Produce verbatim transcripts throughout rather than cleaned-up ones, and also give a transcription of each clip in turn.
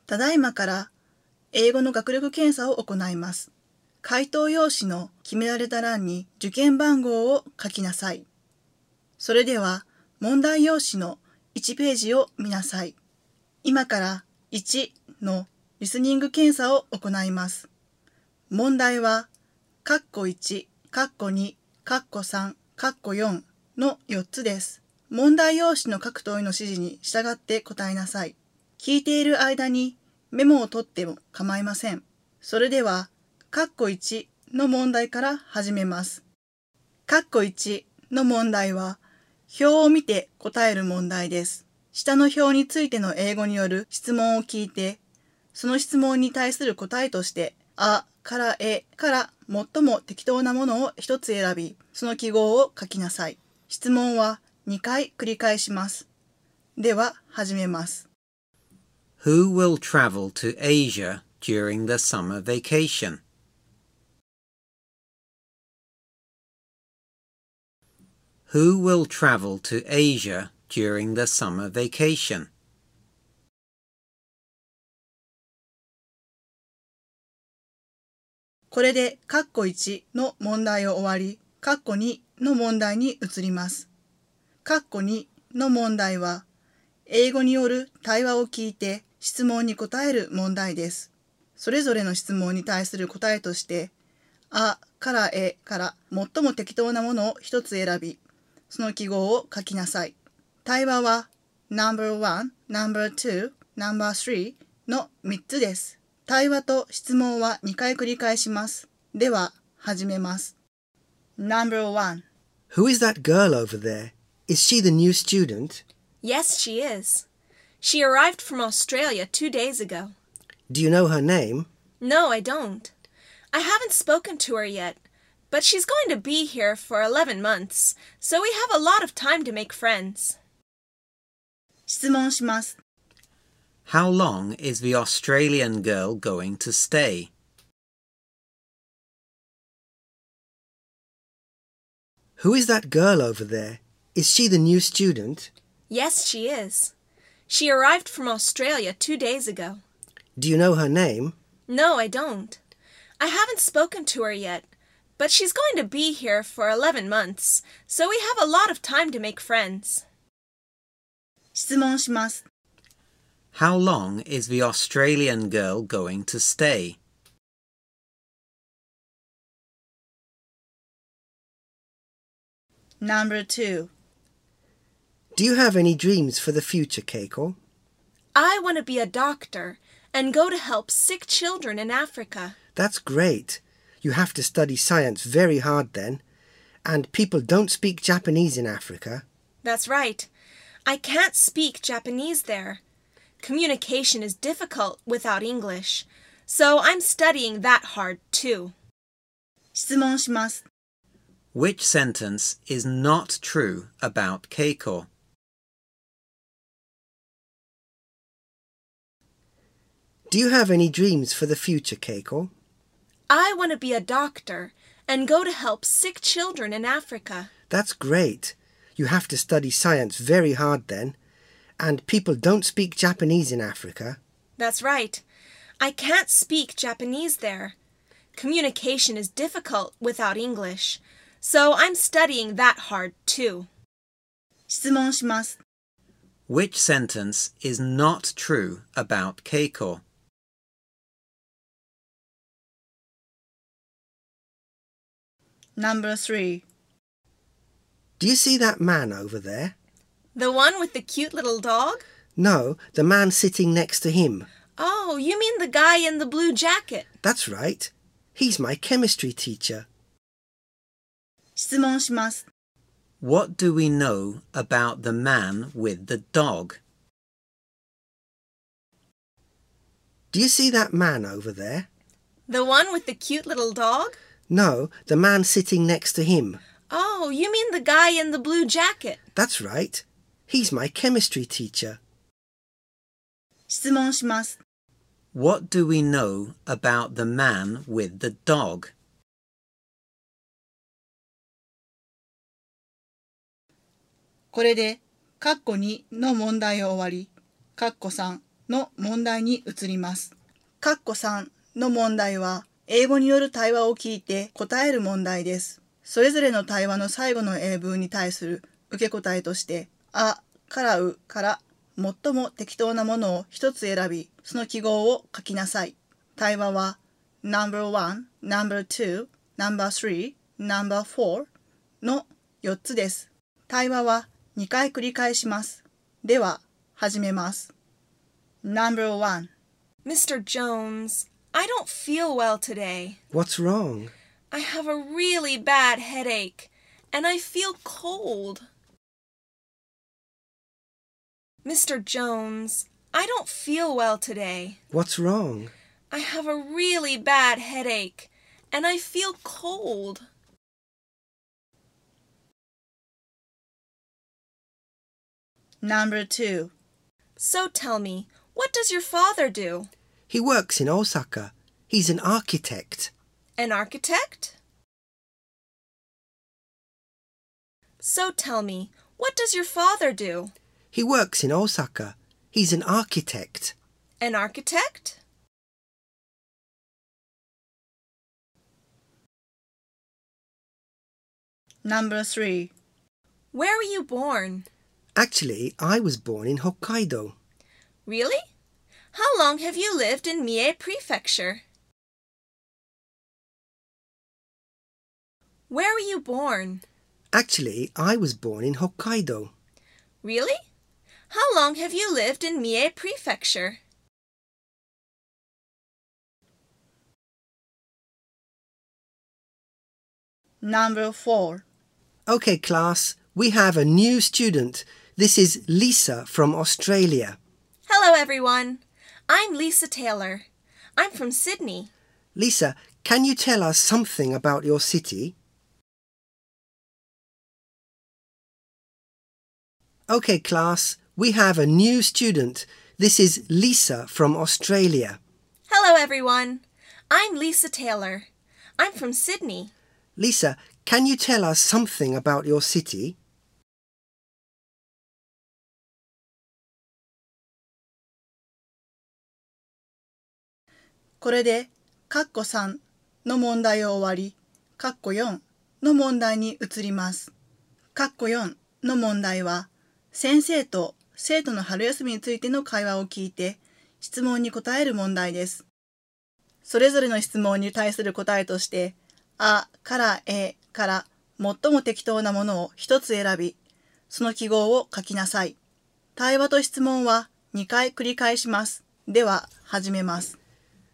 ただいまから英語の学力検査を行います。回答用紙の決められた欄に受験番号を書きなさい。それでは問題用紙のいちページを見なさい。今からいちのリスニング検査を行います。問題は、カッコいち、カッコに、カッコさん、カッコよんのよっつです。問題用紙の各問いの指示に従って答えなさい。聞いている間にメモを取っても構いません。それでは、カッコいちの問題から始めます。カッコいちの問題は、表を見て答える問題です。下の表についての英語による質問を聞いて、その質問に対する答えとして、あからえから最も適当なものを一つ選び、その記号を書きなさい。質問はにかい繰り返します。では、始めます。 Who will travel to Asia during the summer vacation? Who will travel to Asia during the summer vacation? これで、カッコいちの問題を終わり、カッコにの問題に移ります。カッコにの問題は、英語による対話を聞いて質問に答える問題です。それぞれの質問に対する答えとして、あからえから最も適当なものを一つ選び、その記号を書きなさい。対話は ナンバーワン、ナンバーツー、ナンバースリー のみっつです。対話と質問はにかい繰り返します。では、始めます。ナンバーワン Who is that girl over there? Is she the new student? Yes, she is. She arrived from Australia two days ago. Do you know her name? No, I don't. I haven't spoken to her yet, but she's going to be here for eleven months, so we have a lot of time to make friends. 質問します。 How long is the Australian girl going to stay? Who is that girl over there? Is she the new student? Yes, she is. She arrived from Australia two days ago. Do you know her name? No, I don't. I haven't spoken to her yet, but she's going to be here for eleven months, so we have a lot of time to make friends. 質問します。 How long is the Australian girl going to stay? Number two. Do you have any dreams for the future, Keiko? I want to be a doctor and go to help sick children in Africa. That's great. You have to study science very hard then. And people don't speak Japanese in Africa. That's right. I can't speak Japanese there. Communication is difficult without English, so I'm studying that hard too. 質問します。 Which sentence is not true about Keiko? Do you have any dreams for the future, Keiko? I want to be a doctor and go to help sick children in Africa. That's great. You have to study science very hard then. And people don't speak Japanese in Africa. That's right. I can't speak Japanese there. Communication is difficult without English, so I'm studying that hard too. 質問します。 Which sentence is not true about Keiko? Number three. Do you see that man over there? The one with the cute little dog? No, the man sitting next to him. Oh, you mean the guy in the blue jacket? That's right. He's my chemistry teacher. 質問します。 What do we know about the man with the dog? Do you see that man over there? The one with the cute little dog? No, the man sitting next to him. Oh, you mean the guy in the blue jacket? That's right. He's my chemistry teacher. 質問します。 What do we know about the man with the dog? これで、カッコにの問題を終わり、カッコさん、 の問題に移ります。括弧さんの問題は、英語による対話を聞いて答える問題です。それぞれの対話の最後の英文に対する受け答えとして、あからうから最も適当なものを一つ選び、その記号を書きなさい。対話は ナンバーワン、ナンバーツー、ナンバースリー、ナンバーフォーのよっつです。対話はにかい繰り返します。では、始めます。ナンバーワン Mister Jones, I don't feel well today. What's wrong? I have a really bad headache, and I feel cold. Mister Jones, I don't feel well today. What's wrong? I have a really bad headache, and I feel cold. Number two. So tell me, what does your father do? He works in Osaka. He's an architect. An architect? So tell me, what does your father do? He works in Osaka. He's an architect. An architect? Number three. Where were you born? Actually, I was born in Hokkaido. Really? How long have you lived in Mie Prefecture? Where were you born? Actually, I was born in Hokkaido. Really? How long have you lived in Mie Prefecture? Number four. Okay, class, we have a new student. This is Lisa from Australia. Hello, everyone. I'm Lisa Taylor. I'm from Sydney. Lisa, can you tell us something about your city? Okay, class, we have a new student. This is Lisa from Australia. Hello, everyone. I'm Lisa Taylor. I'm from Sydney. Lisa, can you tell us something about your city? 「これで、括弧さんの問題を終わり、括弧よんの問題に移ります。括弧よんの問題は、先生と生徒の春休みについての会話を聞いて、質問に答える問題です。それぞれの質問に対する答えとして、あからえから最も適当なものを一つ選び、その記号を書きなさい。対話と質問はにかい繰り返します。では、始めます。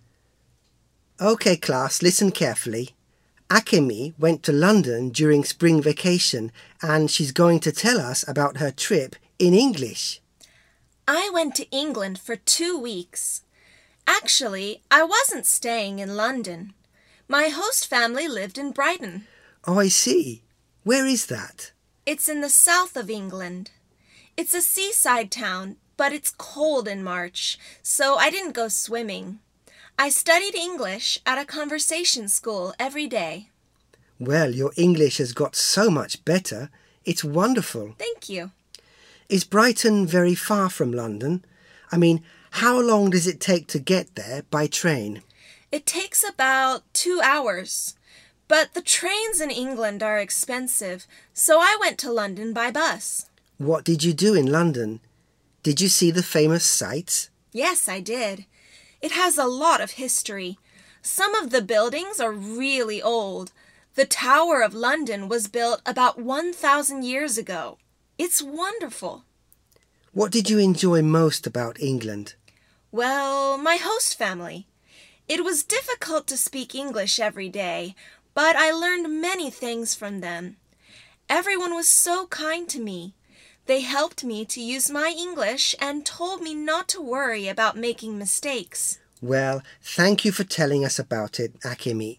Okay, class, listen carefully. Akemi went to London during spring vacation and she's going to tell us about her trip in English. I went to England for two weeks. Actually, I wasn't staying in London. My host family lived in Brighton. Oh, I see. Where is that? It's in the south of England. It's a seaside town, but it's cold in March, so I didn't go swimming. I studied English at a conversation school every day. Well, your English has got so much better. It's wonderful. Thank you. Is Brighton very far from London? I mean, how long does it take to get there by train? It takes about two hours. But the trains in England are expensive, so I went to London by bus. What did you do in London? Did you see the famous sights? Yes, I did. It has a lot of history. Some of the buildings are really old. The Tower of London was built about one thousand years ago. It's wonderful. What did you enjoy most about England? Well, my host family. It was difficult to speak English every day, but I learned many things from them. Everyone was so kind to me. They helped me to use my English and told me not to worry about making mistakes. Well, thank you for telling us about it, Akemi.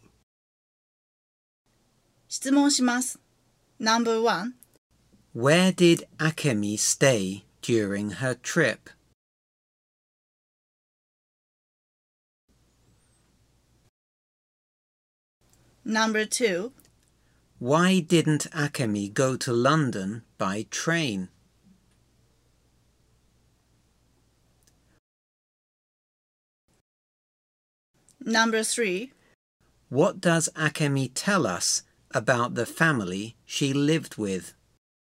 質問します。Number one. Where did Akemi stay during her trip? Number two. Why didn't Akemi go to London by train? Number three. What does Akemi tell us about the family she lived with?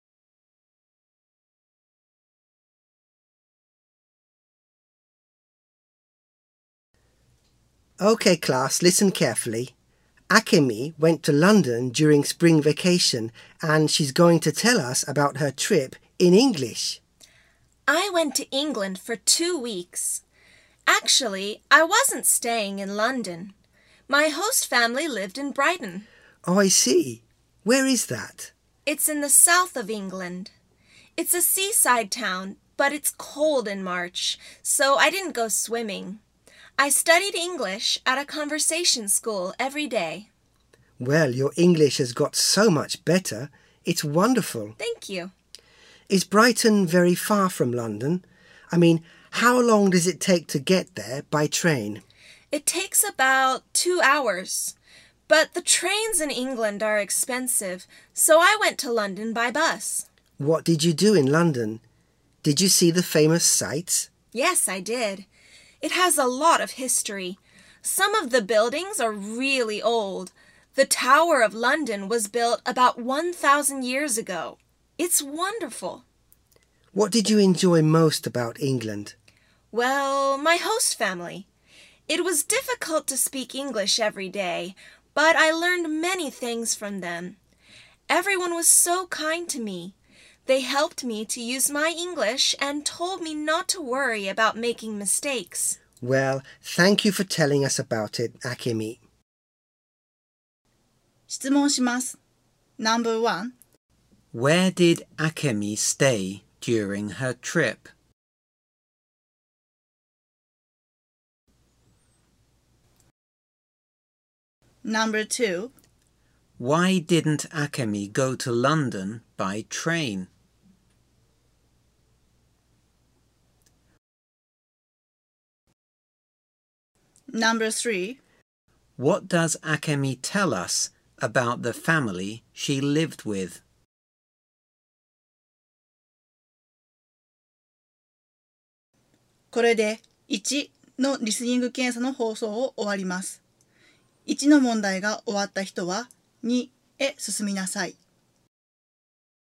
Okay, class, listen carefully. Akemi went to London during spring vacation and she's going to tell us about her trip in English. I went to England for two weeks. Actually, I wasn't staying in London. My host family lived in Brighton. Oh, I see. Where is that? It's in the south of England. It's a seaside town, but it's cold in March, so I didn't go swimming. I studied English at a conversation school every day. Well, your English has got so much better. It's wonderful. Thank you. Is Brighton very far from London? I mean, how long does it take to get there by train? It takes about two hours. But the trains in England are expensive, so I went to London by bus. What did you do in London? Did you see the famous sights? Yes, I did. It has a lot of history. Some of the buildings are really old. The Tower of London was built about one thousand years ago. It's wonderful. What did you enjoy most about England? Well, my host family. It was difficult to speak English every day, but I learned many things from them. Everyone was so kind to me. They helped me to use my English and told me not to worry about making mistakes. Well, thank you for telling us about it, Akemi. 質問します。Number one. Where did Akemi stay during her trip? Number two. Why didn't Akemi go to London by train? Number three. What does Akemi tell us about the family she lived with? これでいちのリスニング検査の放送を終わります。いちの問題が終わった人はにへ進みなさい。